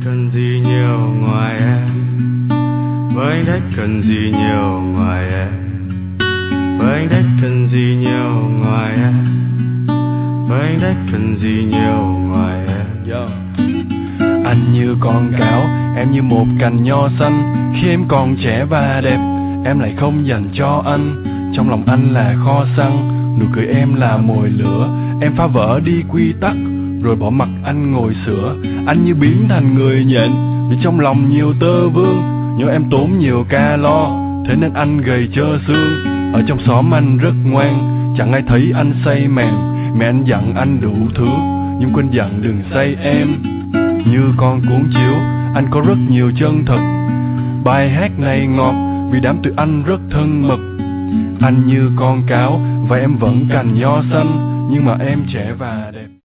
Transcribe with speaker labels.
Speaker 1: cần gì nhiều ngoài em, với anh đấy cần gì nhiều ngoài em, với anh đấy cần gì nhiều ngoài em, với anh đấy cần gì nhiều ngoài em. Yo.
Speaker 2: Anh như con cáo, em như một cành nho xanh. Khi em còn trẻ và đẹp, em lại không dành cho anh. Trong lòng anh là kho xăng, nụ cười em là mồi lửa. Em phá vỡ đi quy tắc, rồi bỏ mặc anh ngồi sửa. Anh như biến thành người nhện, vì trong lòng nhiều tơ vương. Nhớ em tốn nhiều calo, thế nên anh gầy trơ xương. Ở trong xóm anh rất ngoan, chẳng ai thấy anh say mềm. Mẹ anh dặn anh đủ thứ, nhưng quên dặn đừng say em. Như con cuốn chiếu, anh có rất nhiều chân thật. Bài hát này ngọt, vì đám tụi anh rất thân mật. Anh như con cáo, và em vẫn cành nho xanh. Nhưng mà em trẻ và đẹp.